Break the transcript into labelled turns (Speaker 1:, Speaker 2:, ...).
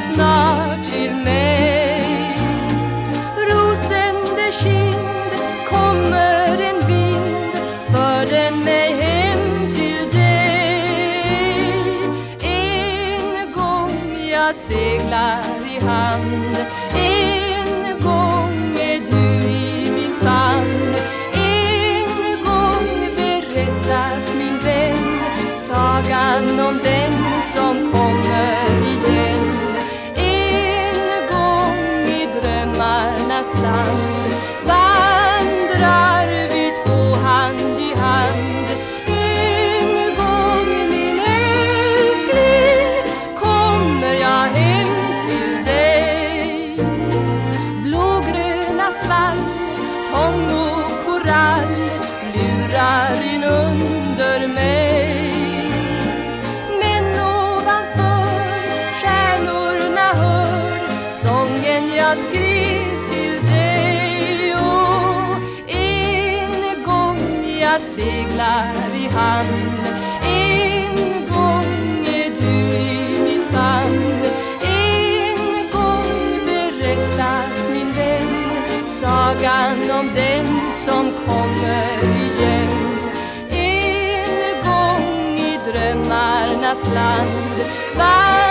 Speaker 1: snart till mig. Rosende kind kommer en vind, för den mig hem till dig. En gång jag seglar i hamn, en gång är du i min famn. En gång berättas min vän sagan om den som kommer igen. En gång i drömmarnas land vandrar vi två hand i hand. En gång min älskling kommer jag hem till dig. Blågröna svall, tång och korall lurar in under mig. Sången jag skrev till dig. Och en gång jag seglar i hamn, en gång är du i min famn. En gång berättas min vän sagan om den som kommer igen. En gång i drömmarnas land